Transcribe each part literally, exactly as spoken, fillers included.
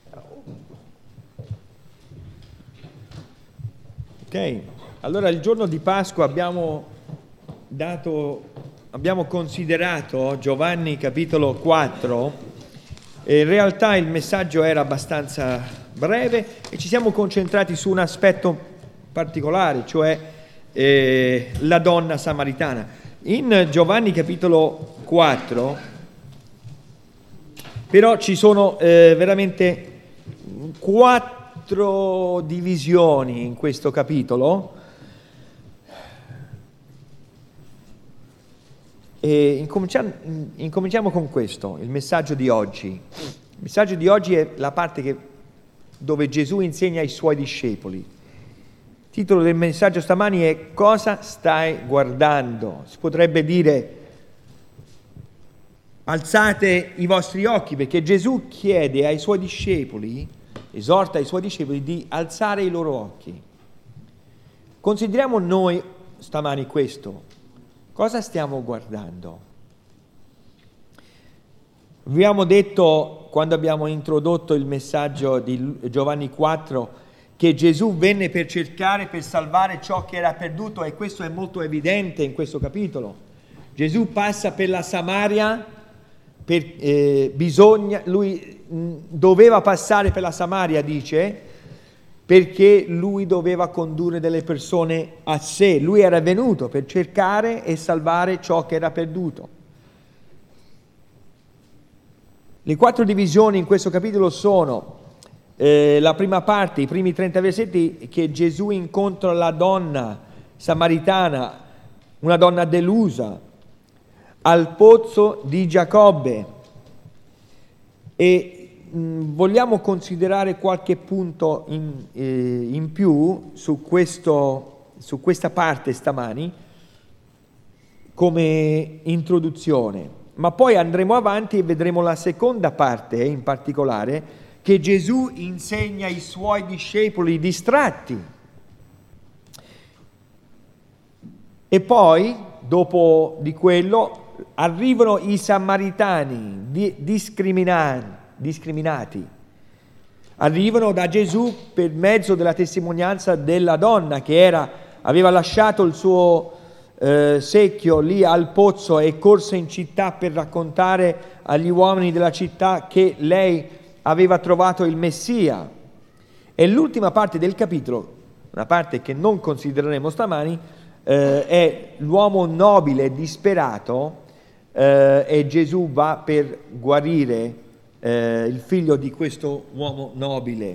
Ok, allora il giorno di Pasqua abbiamo dato, abbiamo considerato Giovanni capitolo quattro e in realtà il messaggio era abbastanza breve e ci siamo concentrati su un aspetto particolare, cioè eh, la donna samaritana. In Giovanni capitolo quattro però ci sono eh, veramente quattro divisioni in questo capitolo e incominciamo, incominciamo con questo, il messaggio di oggi. Il messaggio di oggi è la parte che, dove Gesù insegna ai suoi discepoli. Il titolo del messaggio stamani è "Cosa stai guardando?". Si potrebbe dire alzate i vostri occhi, perché Gesù chiede ai suoi discepoli, esorta i suoi discepoli di alzare i loro occhi. Consideriamo noi stamani questo. Cosa stiamo guardando? Abbiamo detto, quando abbiamo introdotto il messaggio di Giovanni quattro, che Gesù venne per cercare, per salvare ciò che era perduto, e questo è molto evidente in questo capitolo. Gesù passa per la Samaria, per, eh, bisogna, lui mh, doveva passare per la Samaria, dice, perché lui doveva condurre delle persone a sé. Lui era venuto per cercare e salvare ciò che era perduto. Le quattro divisioni in questo capitolo sono eh, la prima parte, i primi trenta versetti, che Gesù incontra la donna samaritana, una donna delusa, al pozzo di Giacobbe, e mh, vogliamo considerare qualche punto in, eh, in più su, questo, su questa parte stamani come introduzione, ma poi andremo avanti e vedremo la seconda parte in particolare, che Gesù insegna ai suoi discepoli distratti. E poi, dopo di quello, arrivano i samaritani di, discriminati, discriminati. Arrivano da Gesù per mezzo della testimonianza della donna che era, aveva lasciato il suo eh, secchio lì al pozzo e corse in città per raccontare agli uomini della città che lei aveva trovato il Messia. E l'ultima parte del capitolo, una parte che non considereremo stamani, eh, è l'uomo nobile e disperato, eh, e Gesù va per guarire eh, il figlio di questo uomo nobile.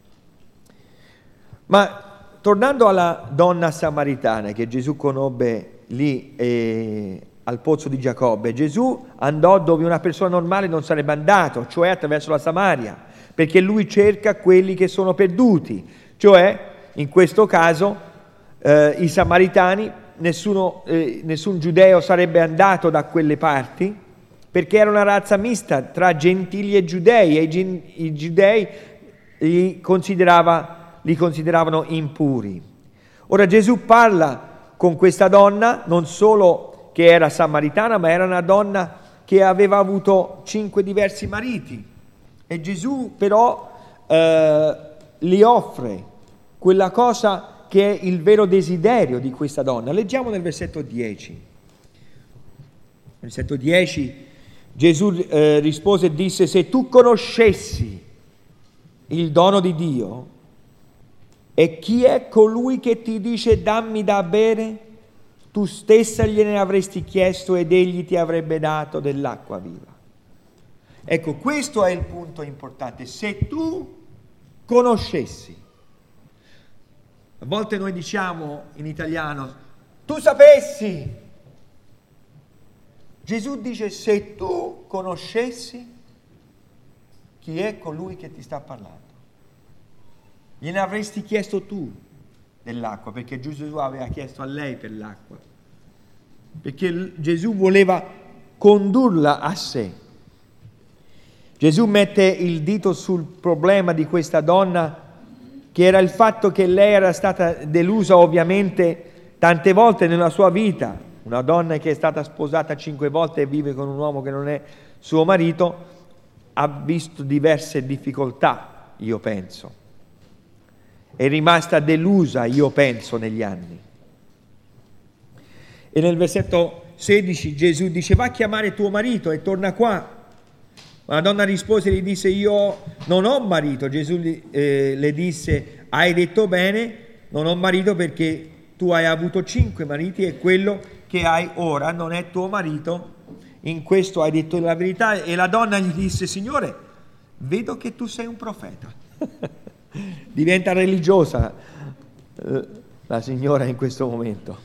Ma tornando alla donna samaritana che Gesù conobbe lì eh, al pozzo di Giacobbe, Gesù andò dove una persona normale non sarebbe andato, cioè attraverso la Samaria, perché lui cerca quelli che sono perduti, cioè in questo caso eh, i samaritani. Nessuno, eh, nessun giudeo sarebbe andato da quelle parti, perché era una razza mista tra gentili e giudei, e i, gen- i giudei li, considerava, li consideravano impuri. Ora Gesù parla con questa donna, non solo che era samaritana, ma era una donna che aveva avuto cinque diversi mariti, e Gesù però eh, gli offre quella cosa che è il vero desiderio di questa donna. Leggiamo nel versetto dieci. Versetto dieci, Gesù eh, rispose e disse: se tu conoscessi il dono di Dio e chi è colui che ti dice dammi da bere, tu stessa gliene avresti chiesto ed egli ti avrebbe dato dell'acqua viva. Ecco, questo è il punto importante. Se tu conoscessi. A volte noi diciamo in italiano, tu sapessi. Gesù dice, se tu conoscessi chi è colui che ti sta parlando, gliene avresti chiesto tu dell'acqua, perché Gesù aveva chiesto a lei per l'acqua, perché Gesù voleva condurla a sé. Gesù mette il dito sul problema di questa donna, che era il fatto che lei era stata delusa ovviamente tante volte nella sua vita. Una donna che è stata sposata cinque volte e vive con un uomo che non è suo marito ha visto diverse difficoltà. io penso. È rimasta delusa, io penso, negli anni. E nel versetto sedici Gesù dice: va a chiamare tuo marito e torna qua. Ma la donna rispose e gli disse: io non ho marito. Gesù eh, le disse: hai detto bene, non ho marito, perché tu hai avuto cinque mariti e quello che hai ora non è tuo marito. In questo hai detto la verità. E la donna gli disse: Signore, vedo che tu sei un profeta. Diventa religiosa eh, la signora in questo momento.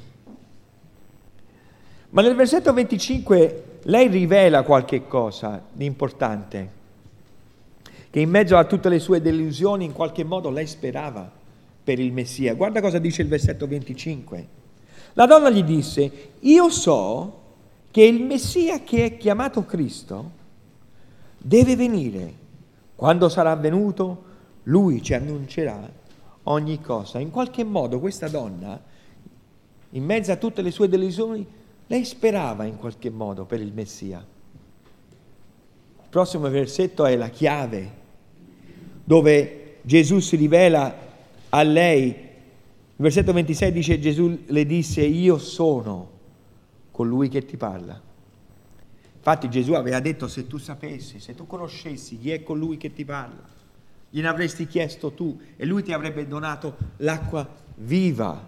Ma nel versetto venticinque lei rivela qualche cosa di importante, che in mezzo a tutte le sue delusioni in qualche modo lei sperava per il Messia. Guarda cosa dice il versetto venticinque. La donna gli disse: io so che il Messia, che è chiamato Cristo, deve venire. Quando sarà venuto, lui ci annuncerà ogni cosa. In qualche modo questa donna, in mezzo a tutte le sue delusioni, lei sperava in qualche modo per il Messia. Il prossimo versetto è la chiave, dove Gesù si rivela a lei. Il versetto ventisei dice: Gesù le disse: io sono colui che ti parla. Infatti Gesù aveva detto: se tu sapessi, se tu conoscessi chi è colui che ti parla, gliene avresti chiesto tu e lui ti avrebbe donato l'acqua viva.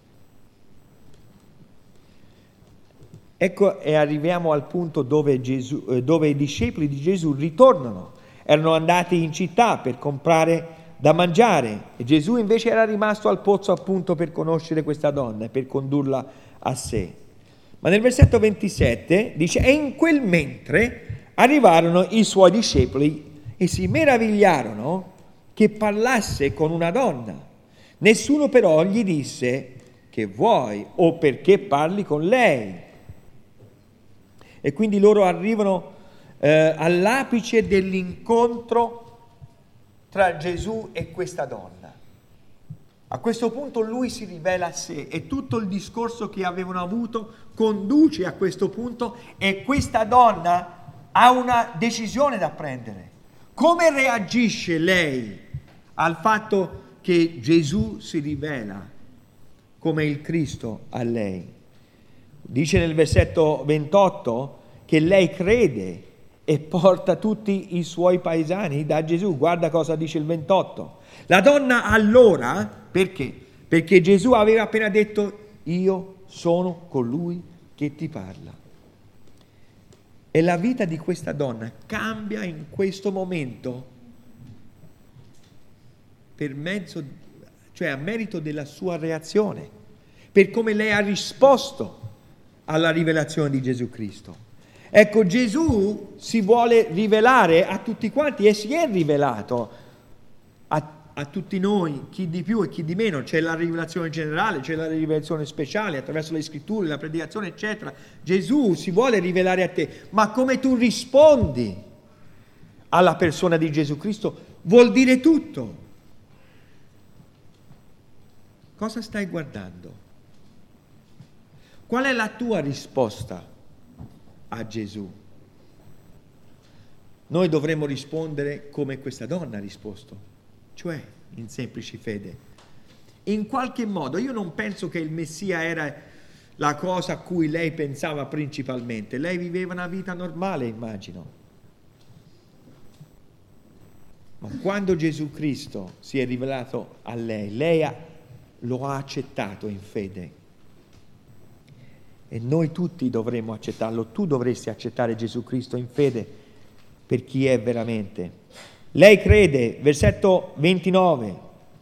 Ecco, e arriviamo al punto dove, Gesù, eh, dove i discepoli di Gesù ritornano. Erano andati in città per comprare da mangiare e Gesù invece era rimasto al pozzo appunto per conoscere questa donna e per condurla a sé. Ma nel versetto ventisette dice: e in quel mentre arrivarono i suoi discepoli e si meravigliarono che parlasse con una donna. Nessuno però gli disse: che vuoi o perché parli con lei? E quindi loro arrivano eh, all'apice dell'incontro tra Gesù e questa donna. A questo punto lui si rivela a sé e tutto il discorso che avevano avuto conduce a questo punto, e questa donna ha una decisione da prendere. Come reagisce lei al fatto che Gesù si rivela come il Cristo a lei? Dice nel versetto ventotto che lei crede e porta tutti i suoi paesani da Gesù. Guarda cosa dice il ventotto. La donna allora, perché? Perché Gesù aveva appena detto: io sono colui che ti parla. E la vita di questa donna cambia in questo momento per mezzo, cioè a merito della sua reazione, per come lei ha risposto alla rivelazione di Gesù Cristo. Ecco, Gesù si vuole rivelare a tutti quanti e si è rivelato a, a tutti noi, chi di più e chi di meno. C'è la rivelazione generale, c'è la rivelazione speciale attraverso le scritture, la predicazione, eccetera. Gesù si vuole rivelare a te, ma come tu rispondi alla persona di Gesù Cristo vuol dire tutto. Cosa stai guardando? Qual è la tua risposta a Gesù? Noi dovremmo rispondere come questa donna ha risposto, cioè in semplice fede. In qualche modo, io non penso che il Messia era la cosa a cui lei pensava principalmente. Lei viveva una vita normale, immagino. Ma quando Gesù Cristo si è rivelato a lei, lei ha, lo ha accettato in fede. E noi tutti dovremmo accettarlo. Tu dovresti accettare Gesù Cristo in fede per chi è veramente. Lei crede, versetto ventinove.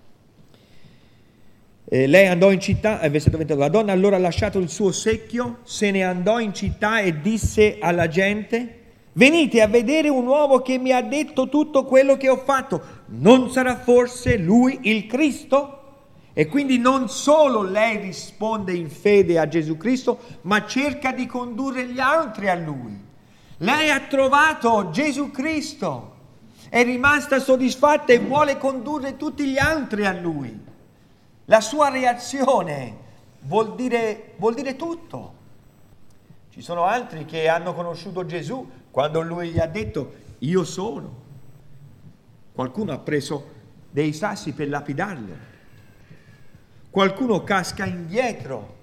Eh, lei andò in città, eh, versetto ventinove. La donna allora ha lasciato il suo secchio, se ne andò in città e disse alla gente: venite a vedere un uomo che mi ha detto tutto quello che ho fatto. Non sarà forse lui il Cristo? E quindi non solo lei risponde in fede a Gesù Cristo, ma cerca di condurre gli altri a Lui. Lei ha trovato Gesù Cristo, è rimasta soddisfatta e vuole condurre tutti gli altri a Lui. La sua reazione vuol dire, vuol dire tutto. Ci sono altri che hanno conosciuto Gesù quando Lui gli ha detto: io sono. Qualcuno ha preso dei sassi per lapidarlo. Qualcuno casca indietro,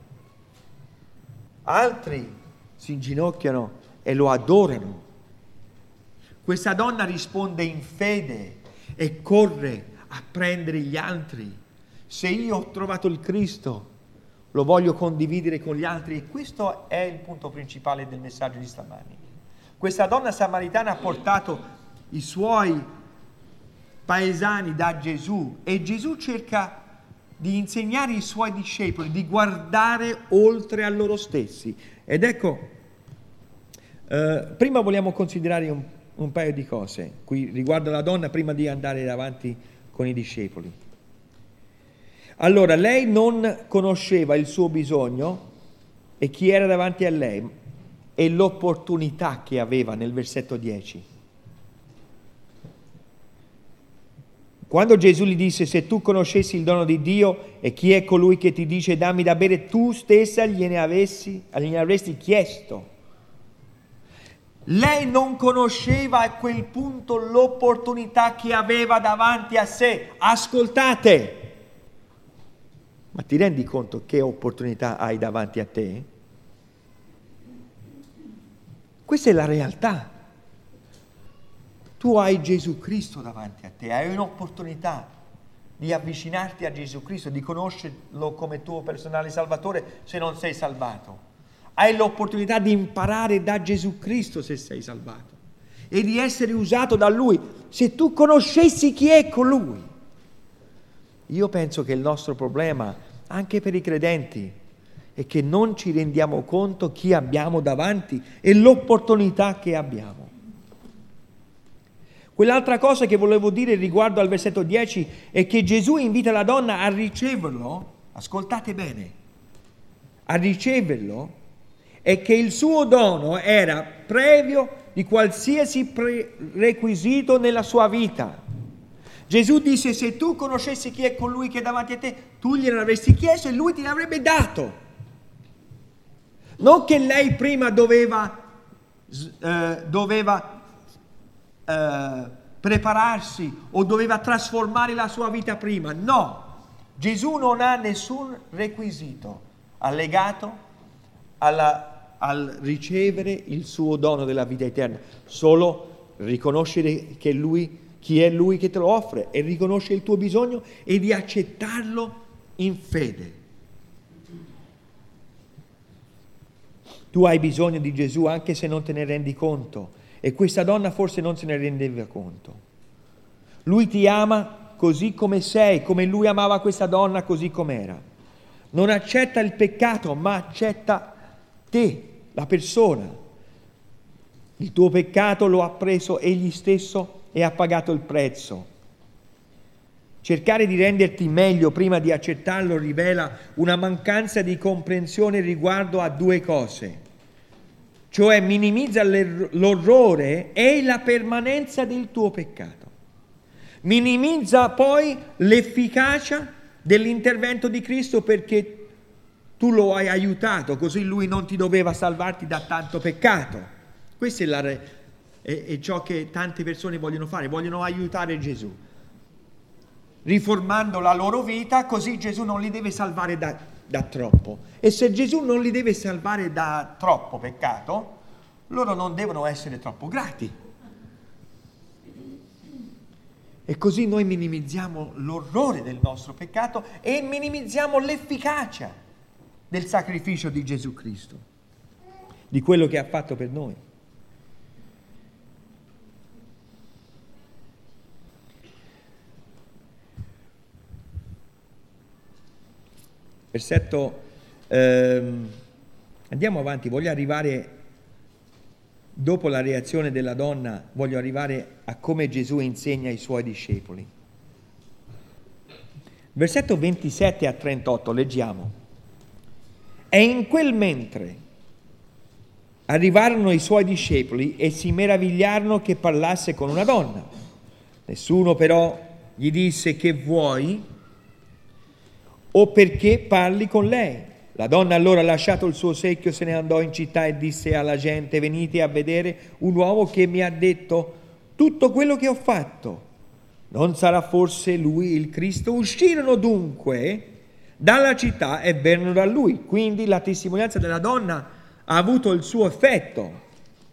altri si inginocchiano e lo adorano. Questa donna risponde in fede e corre a prendere gli altri. Se io ho trovato il Cristo, lo voglio condividere con gli altri, e questo è il punto principale del messaggio di stamani. Questa donna samaritana ha portato i suoi paesani da Gesù, e Gesù cerca di insegnare ai suoi discepoli di guardare oltre a loro stessi. Ed ecco, eh, prima vogliamo considerare un, un paio di cose qui riguardo alla donna prima di andare avanti con i discepoli. Allora, lei non conosceva il suo bisogno e chi era davanti a lei e l'opportunità che aveva nel versetto dieci. Quando Gesù gli disse: se tu conoscessi il dono di Dio e chi è colui che ti dice dammi da bere, tu stessa gliene avessi, gliene avresti chiesto. Lei non conosceva a quel punto l'opportunità che aveva davanti a sé. Ascoltate! Ma ti rendi conto che opportunità hai davanti a te? Questa è la realtà. Tu hai Gesù Cristo davanti a te, hai un'opportunità di avvicinarti a Gesù Cristo, di conoscerlo come tuo personale Salvatore se non sei salvato. Hai l'opportunità di imparare da Gesù Cristo se sei salvato e di essere usato da Lui. Se tu conoscessi chi è colui. Io penso che il nostro problema, anche per i credenti, è che non ci rendiamo conto chi abbiamo davanti e l'opportunità che abbiamo. Quell'altra cosa che volevo dire riguardo al versetto dieci è che Gesù invita la donna a riceverlo, ascoltate bene, a riceverlo, e che il suo dono era previo di qualsiasi prerequisito nella sua vita. Gesù disse: se tu conoscessi chi è colui che è davanti a te, tu gliene avresti chiesto e lui ti l'avrebbe dato. Non che lei prima doveva, eh, doveva eh, prepararsi o doveva trasformare la sua vita prima. No, Gesù non ha nessun requisito allegato alla, al ricevere il suo dono della vita eterna. Solo riconoscere che lui chi è Lui che te lo offre e riconosce il tuo bisogno e di accettarlo in fede. Tu hai bisogno di Gesù anche se non te ne rendi conto, e questa donna forse non se ne rendeva conto. Lui ti ama così come sei, come Lui amava questa donna così com'era. Non accetta il peccato, ma accetta te, la persona. Il tuo peccato lo ha preso Egli stesso e ha pagato il prezzo. Cercare di renderti meglio prima di accettarlo rivela una mancanza di comprensione riguardo a due cose, cioè minimizza l'orrore e la permanenza del tuo peccato. Minimizza poi l'efficacia dell'intervento di Cristo perché tu lo hai aiutato, così Lui non ti doveva salvarti da tanto peccato. Questa è la re- è, è ciò che tante persone vogliono fare, vogliono aiutare Gesù, riformando la loro vita, così Gesù non li deve salvare da, da troppo. E se Gesù non li deve salvare da troppo peccato, loro non devono essere troppo grati. E così noi minimizziamo l'orrore del nostro peccato e minimizziamo l'efficacia del sacrificio di Gesù Cristo, di quello che ha fatto per noi. Versetto, ehm, andiamo avanti, voglio arrivare, dopo la reazione della donna, voglio arrivare a come Gesù insegna ai suoi discepoli. Versetto ventisette a trentotto, leggiamo. E in quel mentre arrivarono i suoi discepoli e si meravigliarono che parlasse con una donna. Nessuno però gli disse: che vuoi? O perché parli con lei? La donna allora, lasciato il suo secchio, se ne andò in città e disse alla gente: venite a vedere un uomo che mi ha detto tutto quello che ho fatto. Non sarà forse lui il Cristo? Uscirono dunque dalla città e vennero da lui. Quindi la testimonianza della donna ha avuto il suo effetto.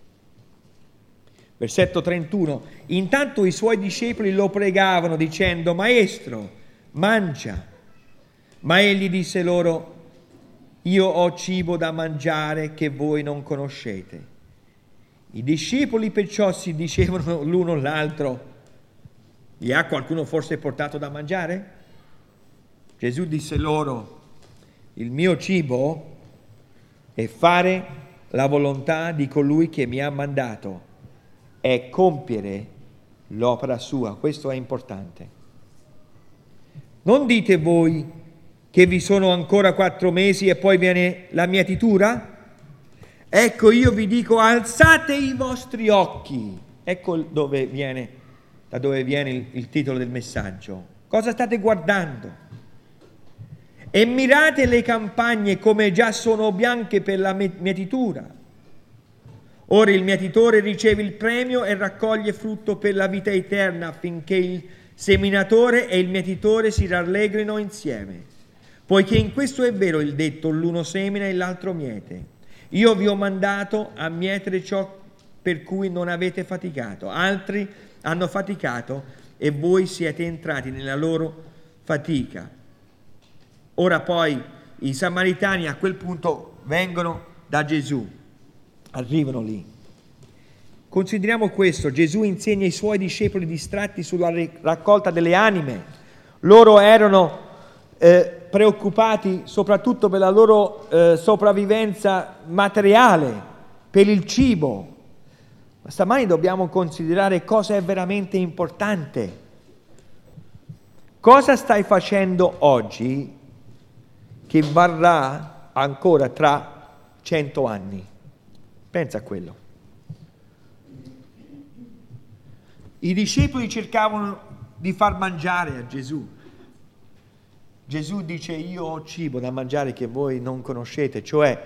Versetto trentuno. Intanto i suoi discepoli lo pregavano dicendo: Maestro, mangia. Ma egli disse loro: io ho cibo da mangiare che voi non conoscete. I discepoli perciò si dicevano l'uno all'altro: gli ha qualcuno forse portato da mangiare? Gesù disse loro: il mio cibo è fare la volontà di colui che mi ha mandato, è compiere l'opera sua. Questo è importante. Non dite voi che vi sono ancora quattro mesi e poi viene la mietitura? Ecco, io vi dico, alzate i vostri occhi. Ecco dove viene, da dove viene il, il titolo del messaggio. Cosa state guardando? E mirate le campagne come già sono bianche per la mietitura. Ora il mietitore riceve il premio e raccoglie frutto per la vita eterna, affinché il seminatore e il mietitore si rallegrino insieme. Poiché in questo è vero il detto: l'uno semina e l'altro miete. Io vi ho mandato a mietere ciò per cui non avete faticato. Altri hanno faticato e voi siete entrati nella loro fatica. Ora poi i samaritani a quel punto vengono da Gesù, arrivano lì. Consideriamo questo: Gesù insegna ai suoi discepoli distratti sulla raccolta delle anime. Loro erano eh, preoccupati soprattutto per la loro eh, sopravvivenza materiale, per il cibo. Ma stamani dobbiamo considerare cosa è veramente importante. Cosa stai facendo oggi che varrà ancora tra cento anni? Pensa a quello. I discepoli cercavano di far mangiare a Gesù. Gesù dice: io ho cibo da mangiare che voi non conoscete, cioè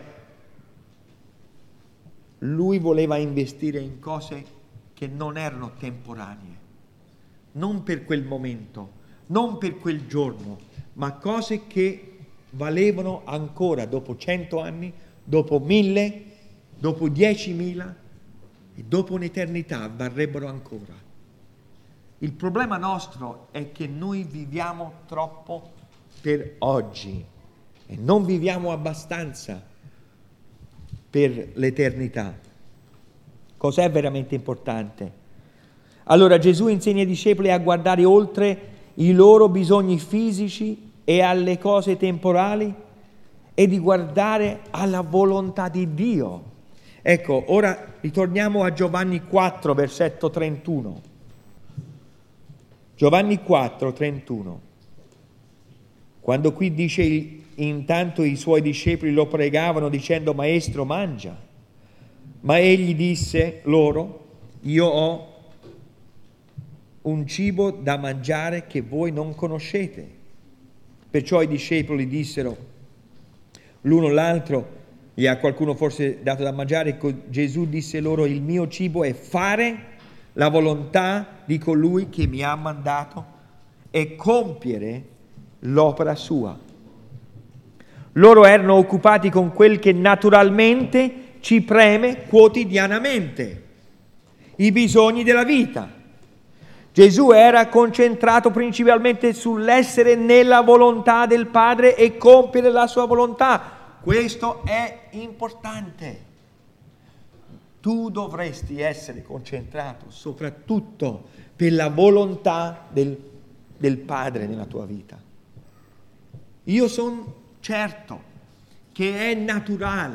lui voleva investire in cose che non erano temporanee, non per quel momento, non per quel giorno, ma cose che valevano ancora dopo cento anni, dopo mille, dopo diecimila e dopo un'eternità varrebbero ancora. Il problema nostro è che noi viviamo troppo per oggi e non viviamo abbastanza per l'eternità. Cos'è veramente importante? Allora Gesù insegna ai discepoli a guardare oltre i loro bisogni fisici e alle cose temporali e di guardare alla volontà di Dio. Ecco, ora ritorniamo a Giovanni quattro, versetto trentuno. Giovanni quattro, trentuno. Quando qui dice: intanto i suoi discepoli lo pregavano dicendo: Maestro, mangia. Ma egli disse loro: io ho un cibo da mangiare che voi non conoscete. Perciò i discepoli dissero l'uno all'altro: gli ha qualcuno forse dato da mangiare? Gesù disse loro: il mio cibo è fare la volontà di colui che mi ha mandato e compiere l'opera sua. Loro erano occupati con quel che naturalmente ci preme quotidianamente, i bisogni della vita. Gesù era concentrato principalmente sull'essere nella volontà del Padre e compiere la sua volontà. Questo è importante. Tu dovresti essere concentrato soprattutto per la volontà del, del Padre nella tua vita. Io sono certo che è naturale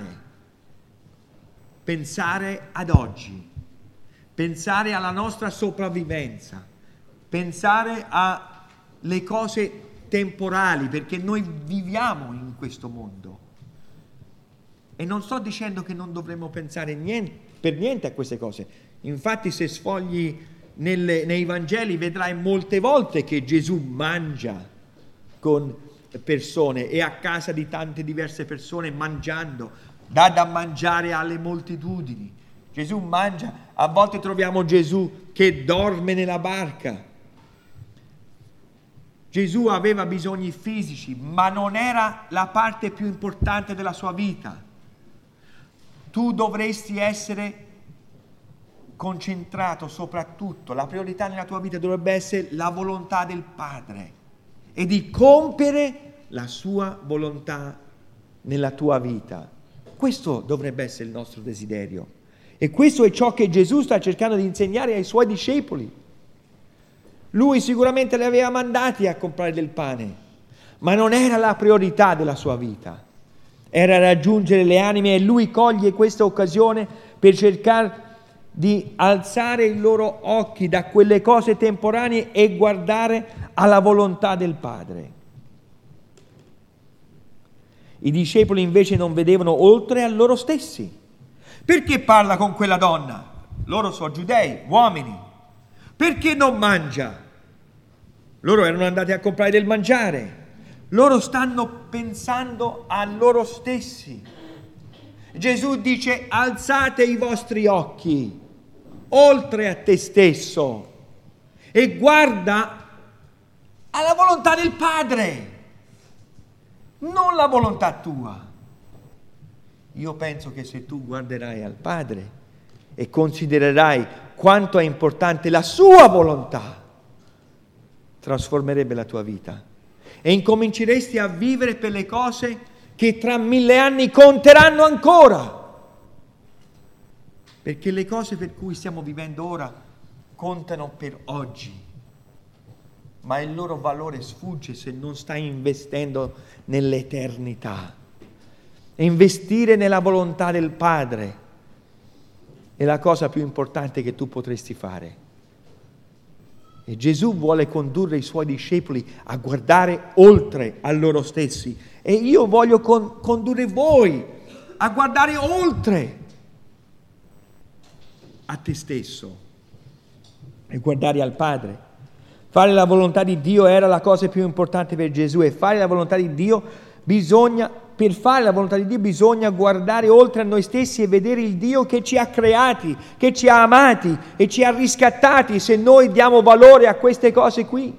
pensare ad oggi, pensare alla nostra sopravvivenza, pensare alle cose temporali, perché noi viviamo in questo mondo. E non sto dicendo che non dovremmo pensare niente, per niente a queste cose. Infatti, se sfogli nelle, nei Vangeli vedrai molte volte che Gesù mangia con persone, è a casa di tante diverse persone mangiando, dà da mangiare alle moltitudini. Gesù mangia, a volte troviamo Gesù che dorme nella barca. Gesù aveva bisogni fisici, ma non era la parte più importante della sua vita. Tu dovresti essere concentrato soprattutto, la priorità nella tua vita dovrebbe essere la volontà del Padre e di compiere la sua volontà nella tua vita. Questo dovrebbe essere il nostro desiderio. E questo è ciò che Gesù sta cercando di insegnare ai suoi discepoli. Lui sicuramente li aveva mandati a comprare del pane, ma non era la priorità della sua vita. Era raggiungere le anime e lui coglie questa occasione per cercare di alzare i loro occhi da quelle cose temporanee e guardare alla volontà del Padre. I discepoli invece non vedevano oltre a loro stessi. Perché parla con quella donna? Loro sono giudei, uomini. Perché non mangia? Loro erano andati a comprare del mangiare. Loro stanno pensando a loro stessi. Gesù dice: alzate i vostri occhi oltre a te stesso e guarda alla volontà del Padre, non la volontà tua. Io penso che se tu guarderai al Padre e considererai quanto è importante la sua volontà, trasformerebbe la tua vita e incominceresti a vivere per le cose che tra mille anni conteranno ancora. Perché le cose per cui stiamo vivendo ora contano per oggi, ma il loro valore sfugge se non stai investendo nell'eternità. E investire nella volontà del Padre è la cosa più importante che tu potresti fare. E Gesù vuole condurre i suoi discepoli a guardare oltre a loro stessi. E io voglio con- condurre voi a guardare oltre a te stesso e guardare al Padre. Fare la volontà di Dio era la cosa più importante per Gesù, e fare la volontà di Dio bisogna, per fare la volontà di Dio bisogna guardare oltre a noi stessi e vedere il Dio che ci ha creati, che ci ha amati e ci ha riscattati. Se noi diamo valore a queste cose qui,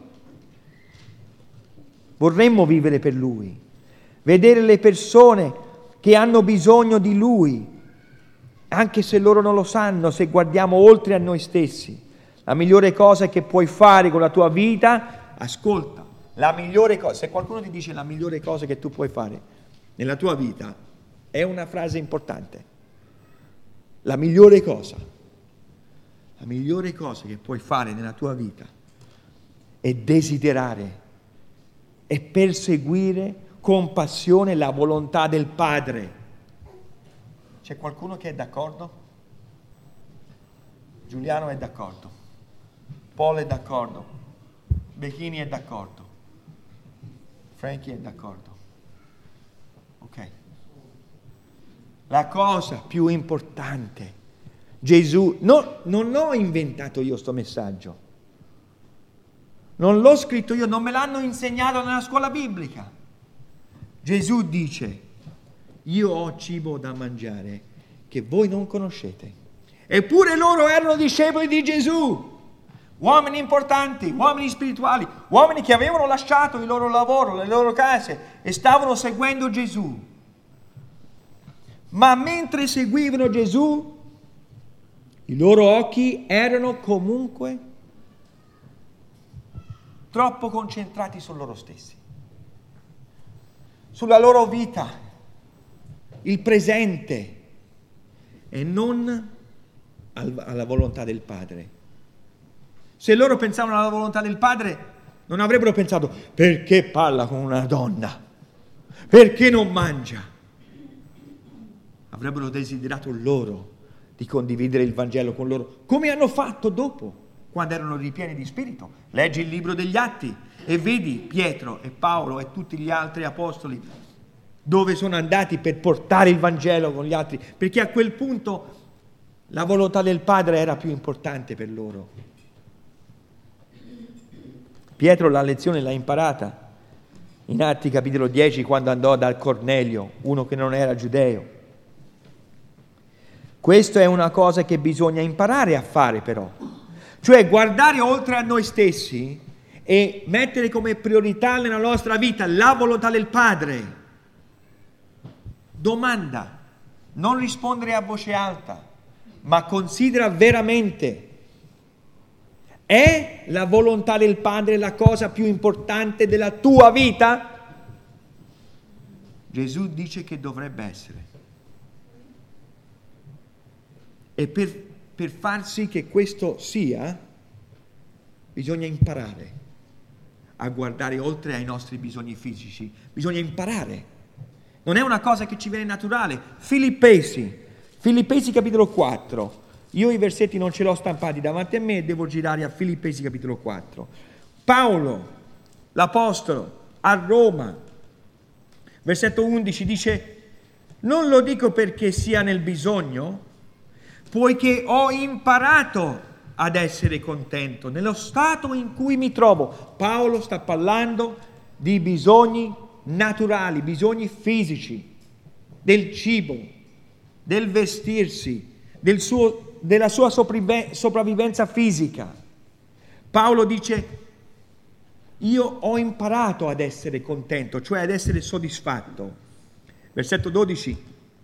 vorremmo vivere per Lui, vedere le persone che hanno bisogno di Lui, anche se loro non lo sanno. Se guardiamo oltre a noi stessi, la migliore cosa che puoi fare con la tua vita, ascolta, la migliore cosa, se qualcuno ti dice la migliore cosa che tu puoi fare nella tua vita, è una frase importante. La migliore cosa, la migliore cosa che puoi fare nella tua vita è desiderare e perseguire con passione la volontà del Padre. C'è qualcuno che è d'accordo? Giuliano è d'accordo. Paul è d'accordo. Becchini è d'accordo. Frankie è d'accordo. Ok. La cosa più importante, Gesù, no, non ho inventato io sto messaggio. Non l'ho scritto io, non me l'hanno insegnato nella scuola biblica. Gesù dice: io ho cibo da mangiare che voi non conoscete. Eppure loro erano discepoli di Gesù, uomini importanti, uomini spirituali, uomini che avevano lasciato il loro lavoro, le loro case e stavano seguendo Gesù. Ma mentre seguivano Gesù, i loro occhi erano comunque troppo concentrati su loro stessi, sulla loro vita, il presente, e non alla volontà del Padre. Se loro pensavano alla volontà del Padre, non avrebbero pensato: perché parla con una donna? Perché non mangia? Avrebbero desiderato loro di condividere il Vangelo con loro, come hanno fatto dopo, quando erano ripieni di spirito. Leggi il libro degli Atti e vedi Pietro e Paolo e tutti gli altri apostoli dove sono andati per portare il Vangelo con gli altri, perché a quel punto la volontà del Padre era più importante per loro. Pietro la lezione l'ha imparata in Atti capitolo dieci, quando andò dal Cornelio, uno che non era giudeo. Questa è una cosa che bisogna imparare a fare, però, cioè guardare oltre a noi stessi e mettere come priorità nella nostra vita la volontà del Padre, domanda, non rispondere a voce alta, ma considera veramente: è la volontà del Padre la cosa più importante della tua vita? Gesù dice che dovrebbe essere. E per, per far sì che questo sia, bisogna imparare a guardare oltre ai nostri bisogni fisici. Bisogna imparare. Non è una cosa che ci viene naturale. Filippesi, Filippesi capitolo quattro. Io i versetti non ce l'ho stampati davanti a me, devo girare a Filippesi capitolo quattro. Paolo, l'apostolo, a Roma, versetto undici dice: non lo dico perché sia nel bisogno, poiché ho imparato ad essere contento nello stato in cui mi trovo. Paolo sta parlando di bisogni naturali, bisogni fisici, del cibo, del vestirsi, del suo, della sua sopravvivenza fisica. Paolo dice: io ho imparato ad essere contento, cioè ad essere soddisfatto. Versetto dodici: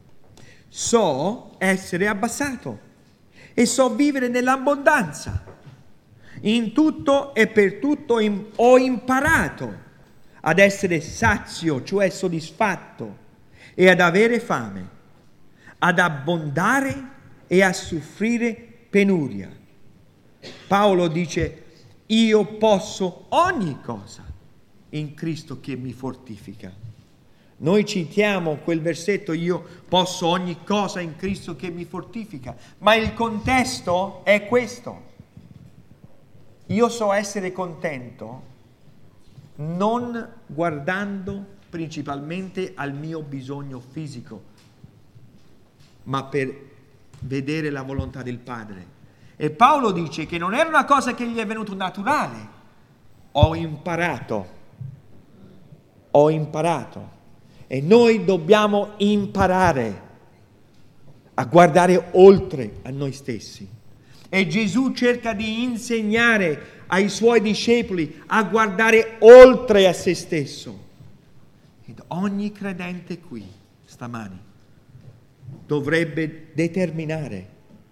so essere abbassato e so vivere nell'abbondanza. In tutto e per tutto im- ho imparato ad essere sazio, cioè soddisfatto, e ad avere fame, ad abbondare e a soffrire penuria. Paolo dice: io posso ogni cosa in Cristo che mi fortifica. Noi citiamo quel versetto: io posso ogni cosa in Cristo che mi fortifica, ma il contesto è questo. Io so essere contento non guardando principalmente al mio bisogno fisico, ma per vedere la volontà del Padre. E Paolo dice che non era una cosa che gli è venuto naturale. Ho imparato. Ho imparato. E noi dobbiamo imparare a guardare oltre a noi stessi. E Gesù cerca di insegnare ai suoi discepoli a guardare oltre a se stesso. Ed ogni credente qui, stamani, dovrebbe determinare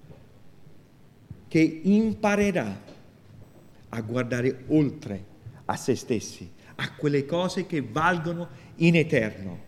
che imparerà a guardare oltre a se stessi, a quelle cose che valgono in eterno.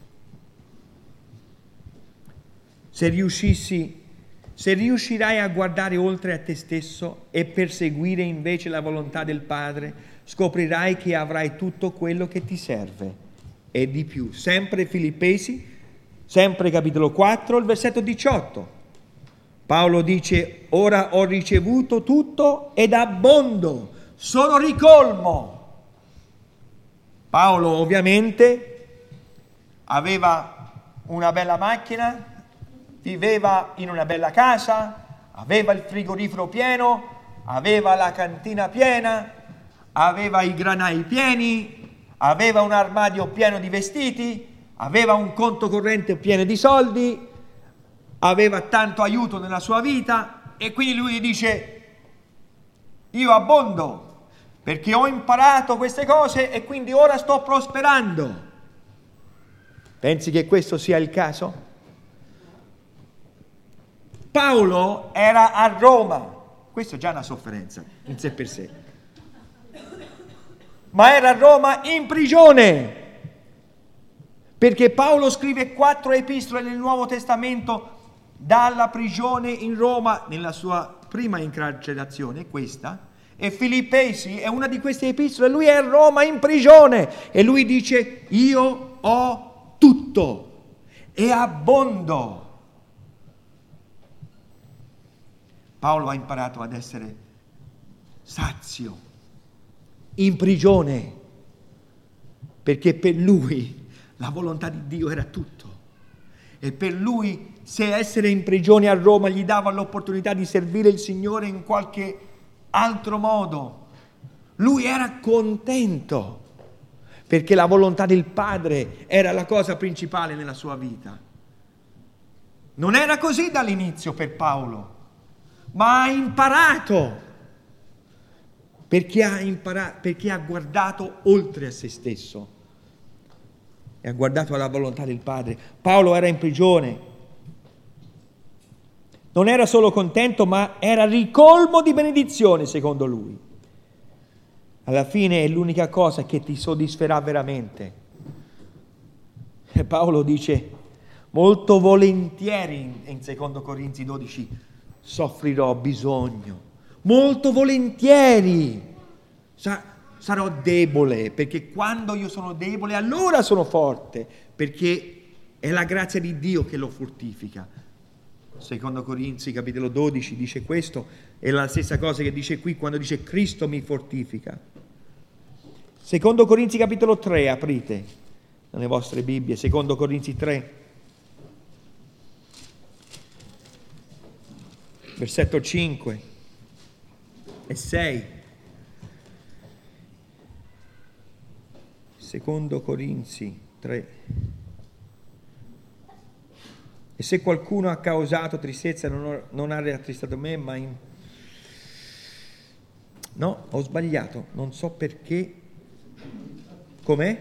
Se riuscissi, se riuscirai a guardare oltre a te stesso e perseguire invece la volontà del Padre, scoprirai che avrai tutto quello che ti serve e di più. Sempre Filippesi, sempre capitolo quattro, il versetto diciotto. Paolo dice: ora ho ricevuto tutto ed abbondo, sono ricolmo. Paolo ovviamente aveva una bella macchina, viveva in una bella casa, aveva il frigorifero pieno, aveva la cantina piena, aveva i granai pieni, aveva un armadio pieno di vestiti, aveva un conto corrente pieno di soldi, aveva tanto aiuto nella sua vita, e quindi lui dice: io abbondo perché ho imparato queste cose e quindi ora sto prosperando. Pensi che questo sia il caso? Paolo era a Roma, questo è già una sofferenza in sé per sé, ma era a Roma in prigione, perché Paolo scrive quattro epistole nel Nuovo Testamento dalla prigione in Roma, nella sua prima incarcerazione, questa, e Filippesi è una di queste epistole. Lui è a Roma in prigione e lui dice: io ho tutto e abbondo. Paolo ha imparato ad essere sazio in prigione, perché per lui la volontà di Dio era tutto. E per lui, se essere in prigione a Roma gli dava l'opportunità di servire il Signore in qualche altro modo, lui era contento, perché la volontà del Padre era la cosa principale nella sua vita. Non era così dall'inizio per Paolo, ma ha imparato perché ha imparato, perché ha guardato oltre a se stesso e ha guardato alla volontà del Padre. Paolo era in prigione, non era solo contento, ma era ricolmo di benedizione secondo lui. Alla fine è l'unica cosa che ti soddisferà veramente. E Paolo dice molto volentieri in secondo Corinzi dodici, soffrirò bisogno. Molto volentieri Sa- sarò debole, perché quando io sono debole allora sono forte, perché è la grazia di Dio che lo fortifica. Secondo Corinzi capitolo dodici dice questo, è la stessa cosa che dice qui quando dice Cristo mi fortifica. Secondo Corinzi capitolo tre, aprite nelle vostre Bibbie, secondo Corinzi tre, versetto cinque e sei. Secondo Corinzi tre. E se qualcuno ha causato tristezza non, ho, non ha rattristato me, ma in... No, ho sbagliato, non so perché. Com'è?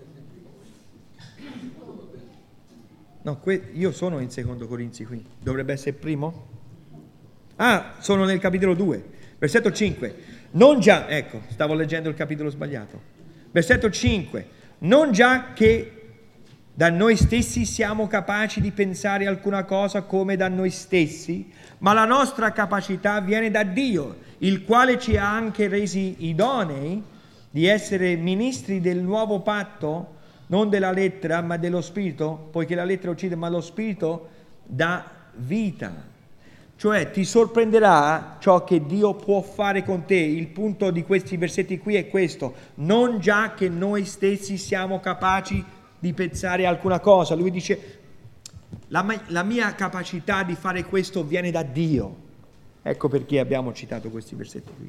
No, que... io sono in secondo Corinzi qui. Dovrebbe essere il primo? Ah, sono nel capitolo due, versetto cinque. Non già, ecco, stavo leggendo il capitolo sbagliato. Versetto cinque. Non già che da noi stessi siamo capaci di pensare alcuna cosa come da noi stessi, ma la nostra capacità viene da Dio, il quale ci ha anche resi idonei di essere ministri del nuovo patto, non della lettera, ma dello Spirito, poiché la lettera uccide, ma lo Spirito dà vita. Cioè ti sorprenderà ciò che Dio può fare con te. Il punto di questi versetti qui è questo: non già che noi stessi siamo capaci di pensare alcuna cosa. Lui dice la, la mia capacità di fare questo viene da Dio. Ecco perché abbiamo citato questi versetti qui.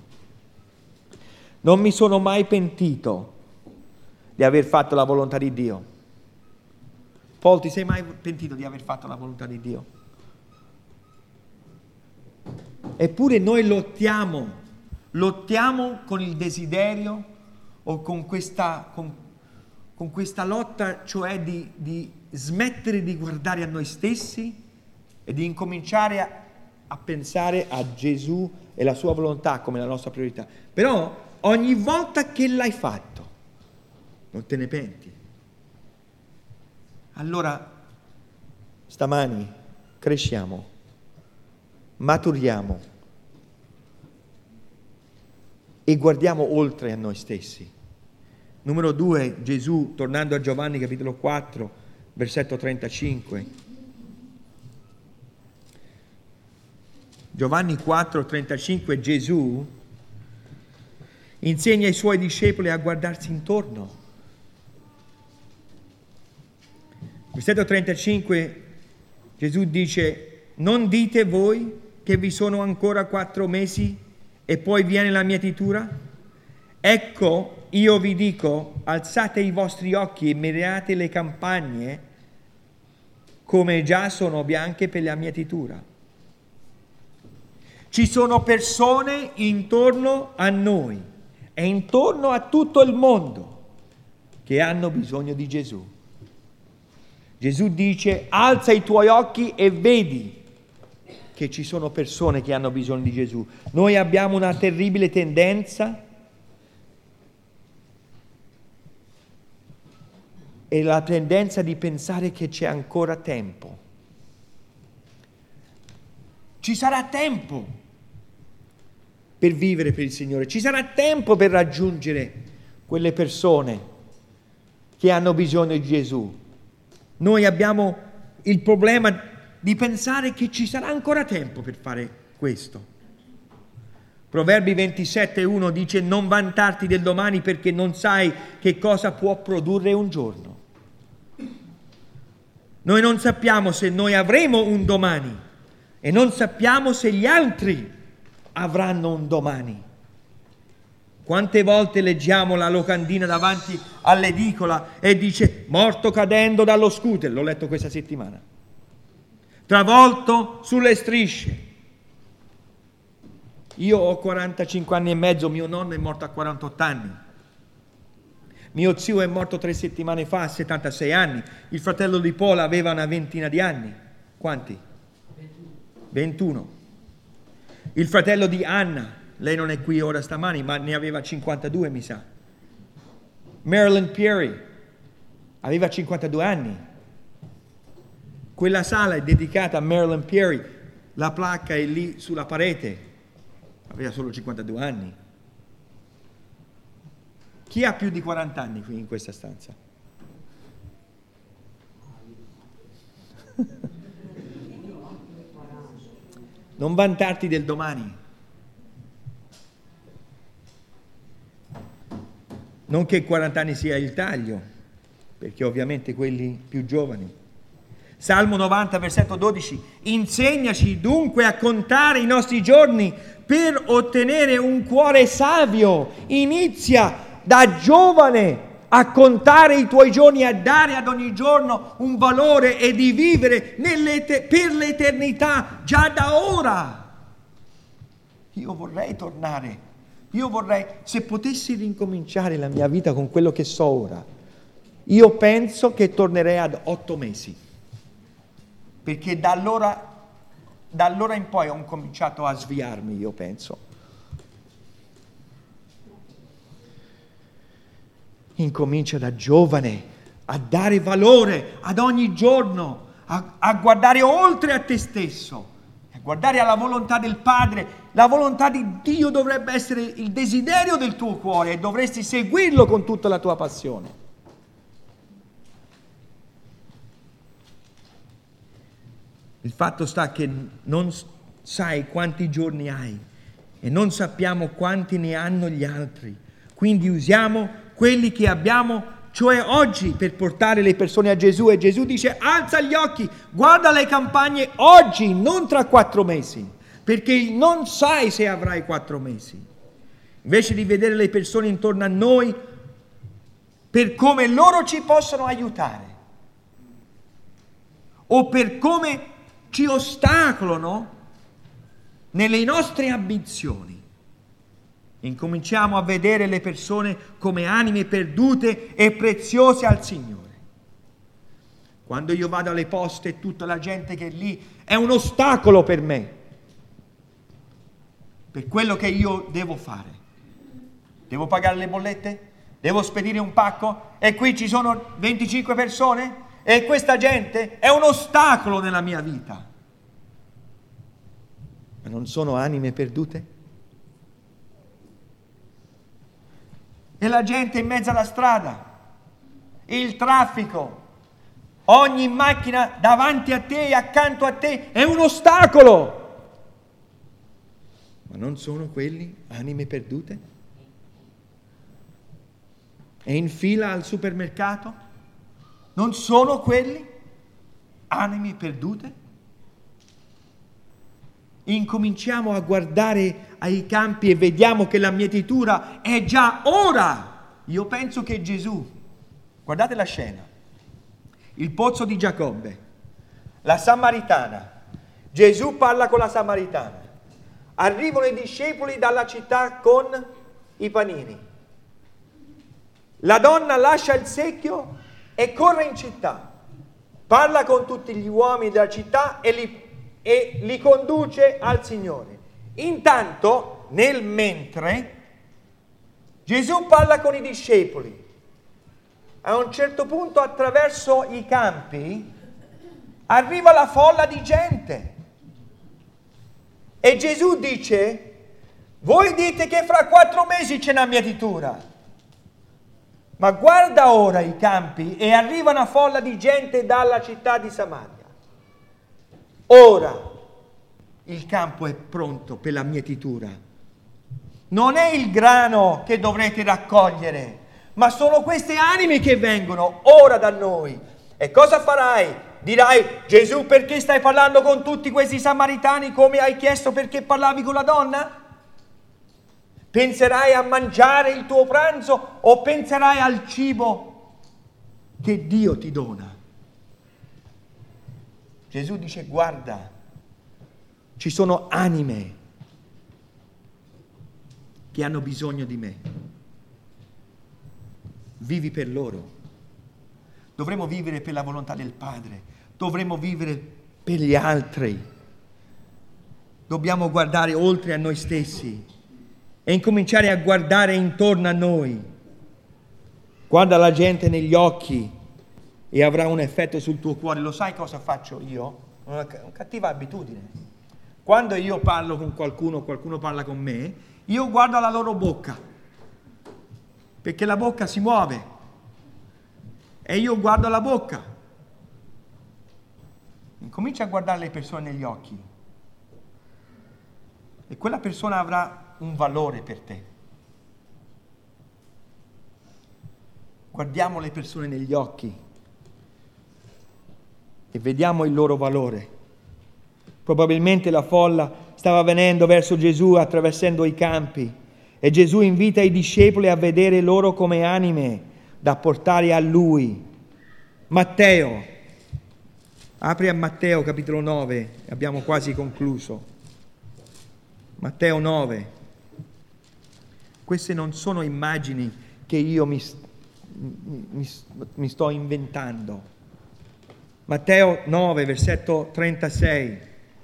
Non mi sono mai pentito di aver fatto la volontà di Dio. Paul, ti sei mai pentito di aver fatto la volontà di Dio? Eppure noi lottiamo, lottiamo con il desiderio o con questa, con, con questa lotta, cioè di, di smettere di guardare a noi stessi e di incominciare a, a pensare a Gesù e la sua volontà come la nostra priorità. Però ogni volta che l'hai fatto, non te ne penti. Allora, stamani cresciamo, maturiamo e guardiamo oltre a noi stessi. Numero due, Gesù, tornando a Giovanni capitolo quattro, versetto trentacinque. Giovanni quattro, trentacinque, Gesù insegna ai suoi discepoli a guardarsi intorno. Versetto trentacinque, Gesù dice: non dite voi che vi sono ancora quattro mesi e poi viene la mietitura? Ecco, io vi dico, alzate i vostri occhi e mirate le campagne come già sono bianche per la mietitura. Ci sono persone intorno a noi e intorno a tutto il mondo che hanno bisogno di Gesù. Gesù dice: alza i tuoi occhi e vedi che ci sono persone che hanno bisogno di Gesù. Noi abbiamo una terribile tendenza, e la tendenza di pensare che c'è ancora tempo. Ci sarà tempo per vivere per il Signore, ci sarà tempo per raggiungere quelle persone che hanno bisogno di Gesù. Noi abbiamo il problema di pensare che ci sarà ancora tempo per fare questo. Proverbi ventisette uno dice: non vantarti del domani, perché non sai che cosa può produrre un giorno. Noi non sappiamo se noi avremo un domani e non sappiamo se gli altri avranno un domani. Quante volte leggiamo la locandina davanti all'edicola e dice: morto cadendo dallo scooter, l'ho letto questa settimana, travolto sulle strisce. Io ho quarantacinque anni e mezzo, mio nonno è morto a quarantotto anni. Mio zio è morto tre settimane fa, a settantasei anni. Il fratello di Paula aveva una ventina di anni. Quanti? ventuno. Il fratello di Anna, lei non è qui ora stamani, ma ne aveva cinquantadue, mi sa. Marilyn Peary aveva cinquantadue anni. Quella sala è dedicata a Marilyn Peary. La placca è lì sulla parete. Aveva solo cinquantadue anni. Chi ha più di quaranta anni qui in questa stanza? Non vantarti del domani. Non che quaranta anni sia il taglio, perché ovviamente quelli più giovani. Salmo novanta, versetto dodici. Insegnaci dunque a contare i nostri giorni per ottenere un cuore savio. Inizia da giovane a contare i tuoi giorni, a dare ad ogni giorno un valore e di vivere per l'eternità già da ora. Io vorrei tornare, io vorrei, se potessi rincominciare la mia vita con quello che so ora, io penso che tornerei ad otto mesi, perché da allora, da allora in poi ho cominciato a sviarmi, io penso. Incomincia da giovane a dare valore ad ogni giorno, a, a guardare oltre a te stesso, a guardare alla volontà del Padre. La volontà di Dio dovrebbe essere il desiderio del tuo cuore e dovresti seguirlo con tutta la tua passione. Il fatto sta che non sai quanti giorni hai e non sappiamo quanti ne hanno gli altri. Quindi usiamo quelli che abbiamo, cioè oggi, per portare le persone a Gesù. E Gesù dice: alza gli occhi, guarda le campagne oggi, non tra quattro mesi, perché non sai se avrai quattro mesi. Invece di vedere le persone intorno a noi per come loro ci possono aiutare o per come ci ostacolano nelle nostre ambizioni, incominciamo a vedere le persone come anime perdute e preziose al Signore. Quando io vado alle poste, tutta la gente che è lì è un ostacolo per me, per quello che io devo fare. Devo pagare le bollette? Devo spedire un pacco? E qui ci sono venticinque persone? E questa gente è un ostacolo nella mia vita. Ma non sono anime perdute? E la gente in mezzo alla strada, il traffico, ogni macchina davanti a te e accanto a te è un ostacolo. Ma non sono quelli anime perdute? E in fila al supermercato? Non sono quelli anime perdute? Incominciamo a guardare ai campi e vediamo che la mietitura è già ora. Io penso che Gesù, guardate la scena, il pozzo di Giacobbe, la Samaritana, Gesù parla con la Samaritana, arrivano i discepoli dalla città con i panini, la donna lascia il secchio e corre in città, parla con tutti gli uomini della città e li e li conduce al Signore. Intanto, nel mentre, Gesù parla con i discepoli. A un certo punto, attraverso i campi, arriva la folla di gente. E Gesù dice: voi dite che fra quattro mesi c'è una mietitura. Ma guarda ora i campi e arriva una folla di gente dalla città di Samaria. Ora il campo è pronto per la mietitura. Non è il grano che dovrete raccogliere, ma sono queste anime che vengono ora da noi. E cosa farai? Dirai: Gesù, perché stai parlando con tutti questi samaritani come hai chiesto perché parlavi con la donna? Penserai a mangiare il tuo pranzo o penserai al cibo che Dio ti dona? Gesù dice: guarda, ci sono anime che hanno bisogno di me. Vivi per loro. Dovremmo vivere per la volontà del Padre. Dovremmo vivere per gli altri. Dobbiamo guardare oltre a noi stessi e incominciare a guardare intorno a noi. Guarda la gente negli occhi e avrà un effetto sul tuo cuore. Lo sai cosa faccio io? Una, una cattiva abitudine. Quando io parlo con qualcuno, qualcuno parla con me, io guardo la loro bocca, perché la bocca si muove e io guardo la bocca. Incomincia a guardare le persone negli occhi e quella persona avrà un valore per te. Guardiamo le persone negli occhi e vediamo il loro valore. Probabilmente la folla stava venendo verso Gesù attraversando i campi e Gesù invita i discepoli a vedere loro come anime da portare a Lui. Matteo, apri a Matteo capitolo nove, abbiamo quasi concluso. Matteo nove. Queste non sono immagini che io mi, mi, mi sto inventando. Matteo nove, versetto trentasei.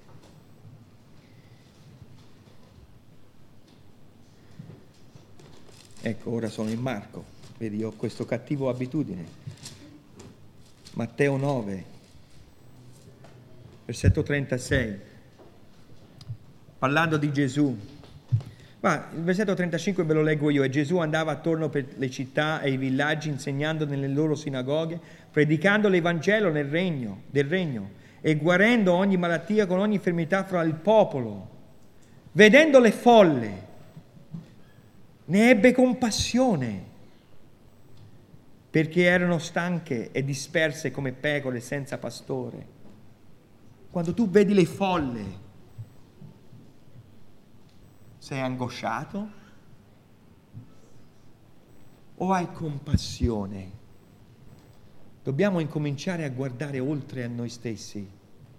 Ecco, ora sono in Marco, vedi, ho questo cattivo abitudine. Matteo nove, versetto trentasei, parlando di Gesù. Ma il versetto trentacinque ve lo leggo io. E Gesù andava attorno per le città e i villaggi, insegnando nelle loro sinagoghe, predicando l'Evangelo nel regno, del regno e guarendo ogni malattia con ogni infermità fra il popolo. Vedendo le folle, ne ebbe compassione, perché erano stanche e disperse come pecore senza pastore. Quando tu vedi le folle, sei angosciato o hai compassione? Dobbiamo incominciare a guardare oltre a noi stessi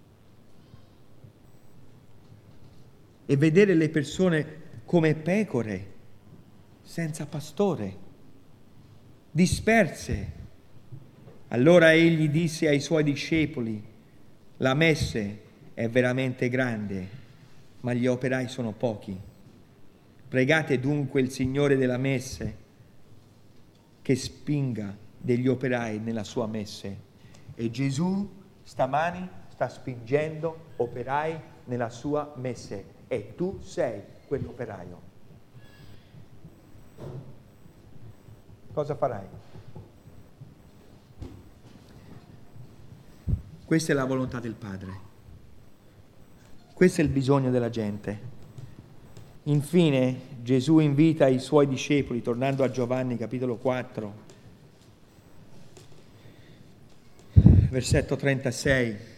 e vedere le persone come pecore senza pastore, disperse. Allora egli disse ai suoi discepoli: la messe è veramente grande, ma gli operai sono pochi. Pregate dunque il Signore della messe che spinga degli operai nella sua messe. E Gesù stamani sta spingendo operai nella sua messe e tu sei quell'operaio. Cosa farai? Questa è la volontà del Padre. Questo è il bisogno della gente. Infine Gesù invita i suoi discepoli, tornando a Giovanni capitolo quattro, versetto trentasei.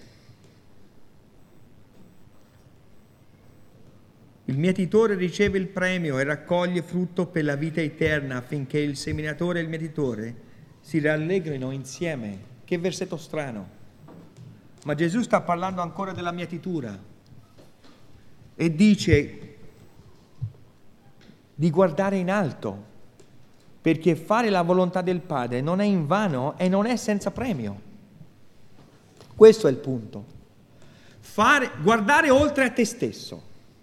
Il mietitore riceve il premio e raccoglie frutto per la vita eterna, affinché il seminatore e il mietitore si rallegrino insieme. Che versetto strano. Ma Gesù sta parlando ancora della mietitura e dice di guardare in alto, perché fare la volontà del Padre non è invano e non è senza premio. Questo è il punto. Fare, guardare oltre a te stesso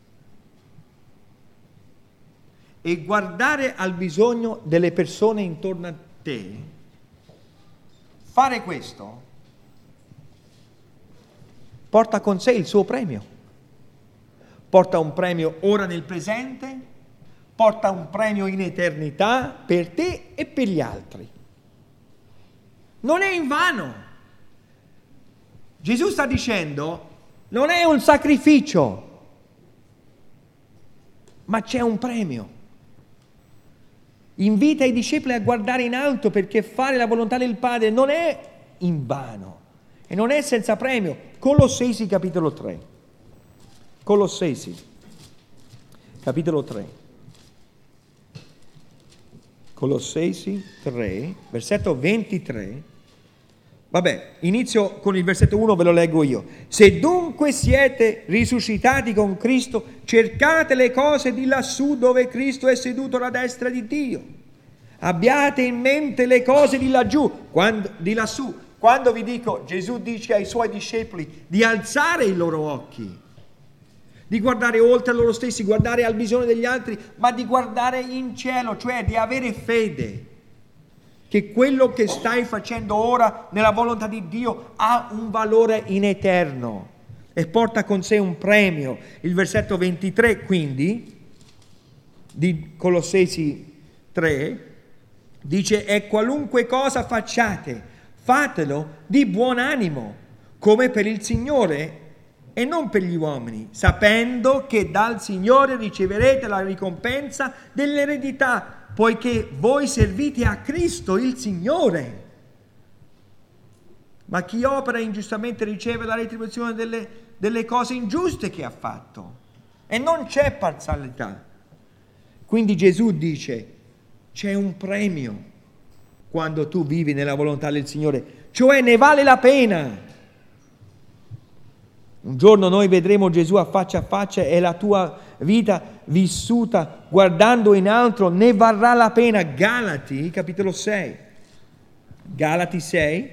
e guardare al bisogno delle persone intorno a te. Fare questo porta con sé il suo premio. Porta un premio ora nel presente, porta un premio in eternità per te e per gli altri. Non è invano. Gesù sta dicendo, non è un sacrificio, ma c'è un premio. Invita i discepoli a guardare in alto, perché fare la volontà del Padre non è invano e non è senza premio. Colossesi capitolo tre. Colossesi capitolo tre. Colossesi tre, versetto ventitré. Vabbè, inizio con il versetto uno, ve lo leggo io. Se dunque siete risuscitati con Cristo, cercate le cose di lassù dove Cristo è seduto alla destra di Dio. Abbiate in mente le cose di laggiù, quando, di lassù. Quando vi dico, Gesù dice ai suoi discepoli di alzare i loro occhi, di guardare oltre loro stessi, guardare al bisogno degli altri, ma di guardare in cielo, cioè di avere fede che quello che stai facendo ora nella volontà di Dio ha un valore in eterno e porta con sé un premio. Il versetto ventitré, quindi, di Colossesi tre, dice: e qualunque cosa facciate, fatelo di buon animo, come per il Signore e non per gli uomini, sapendo che dal Signore riceverete la ricompensa dell'eredità, poiché voi servite a Cristo il Signore. Ma chi opera ingiustamente riceve la retribuzione delle, delle cose ingiuste che ha fatto. E non c'è parzialità. Quindi Gesù dice, c'è un premio quando tu vivi nella volontà del Signore, cioè ne vale la pena. Un giorno noi vedremo Gesù a faccia a faccia e la tua vita vissuta guardando in alto ne varrà la pena. Galati, capitolo sei. Galati sei.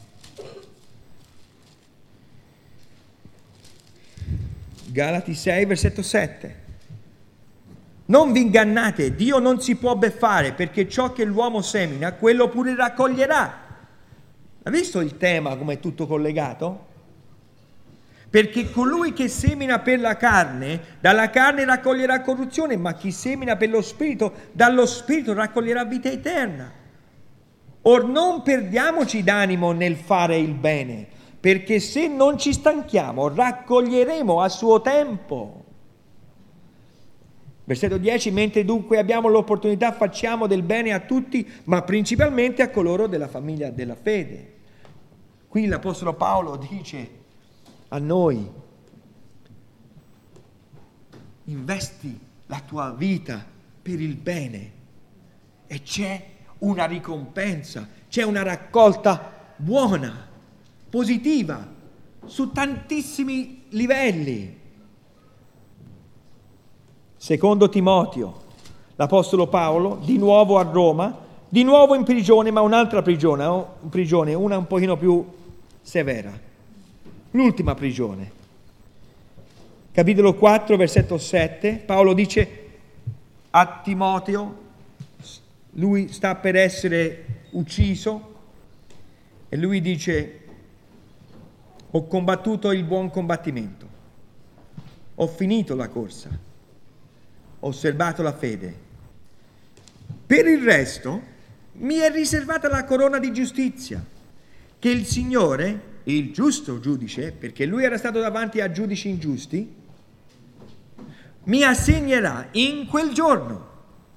Galati sei, versetto sette. Non vi ingannate, Dio non si può beffare, perché ciò che l'uomo semina, quello pure raccoglierà. Ha visto il tema come è tutto collegato? Perché colui che semina per la carne, dalla carne raccoglierà corruzione, ma chi semina per lo spirito, dallo spirito raccoglierà vita eterna. Or non perdiamoci d'animo nel fare il bene, perché se non ci stanchiamo, raccoglieremo a suo tempo. Versetto dieci, mentre dunque abbiamo l'opportunità facciamo del bene a tutti, ma principalmente a coloro della famiglia della fede. Qui l'Apostolo Paolo dice a noi: investi la tua vita per il bene e c'è una ricompensa, c'è una raccolta buona, positiva, su tantissimi livelli. Secondo Timoteo, l'Apostolo Paolo, di nuovo a Roma, di nuovo in prigione, ma un'altra prigione, oh, prigione, una un pochino più severa. L'ultima prigione. Capitolo quattro, versetto sette, Paolo dice a Timoteo, lui sta per essere ucciso, e lui dice: ho combattuto il buon combattimento, ho finito la corsa, ho osservato la fede. Per il resto mi è riservata la corona di giustizia, che il Signore, il giusto giudice, perché lui era stato davanti a giudici ingiusti, mi assegnerà in quel giorno.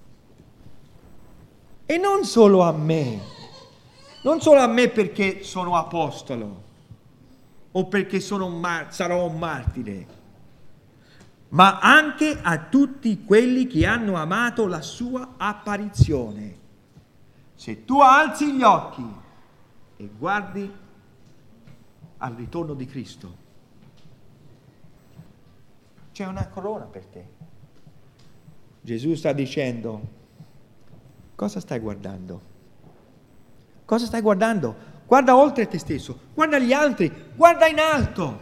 E non solo a me, non solo a me perché sono apostolo o perché sono un mar- sarò un martire, ma anche a tutti quelli che hanno amato la sua apparizione. Se tu alzi gli occhi e guardi al ritorno di Cristo, c'è una corona per te. Gesù sta dicendo: cosa stai guardando? Cosa stai guardando? Guarda oltre te stesso, guarda gli altri, guarda in alto.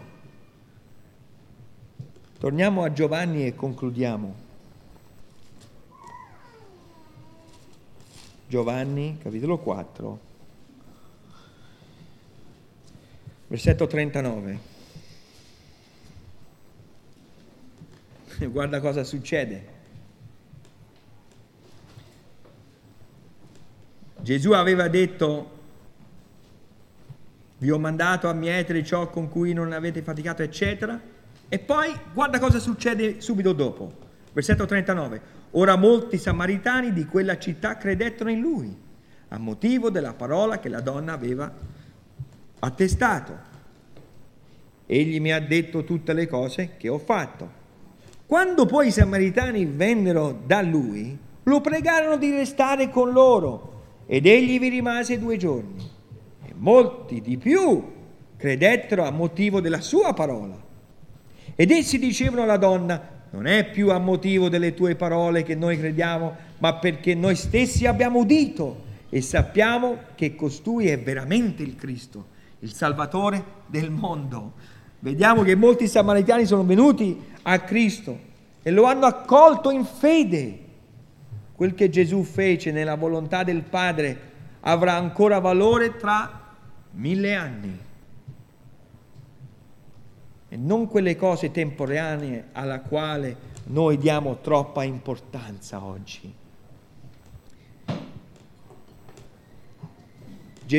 Torniamo a Giovanni e concludiamo. Giovanni, capitolo quattro, versetto trentanove. Guarda cosa succede. Gesù aveva detto: vi ho mandato a mietere ciò con cui non avete faticato, eccetera. E poi guarda cosa succede subito dopo. Versetto trentanove. Ora molti samaritani di quella città credettero in lui, a motivo della parola che la donna aveva attestato. Egli mi ha detto tutte le cose che ho fatto. Quando poi i samaritani vennero da lui, lo pregarono di restare con loro, ed egli vi rimase due giorni. E molti di più credettero a motivo della sua parola. Ed essi dicevano alla donna: non è più a motivo delle tue parole che noi crediamo, ma perché noi stessi abbiamo udito e sappiamo che costui è veramente il Cristo, il Salvatore del mondo. Vediamo che molti samaritani sono venuti a Cristo e lo hanno accolto in fede. Quel che Gesù fece nella volontà del Padre avrà ancora valore tra mille anni. E non quelle cose temporanee alla quale noi diamo troppa importanza oggi.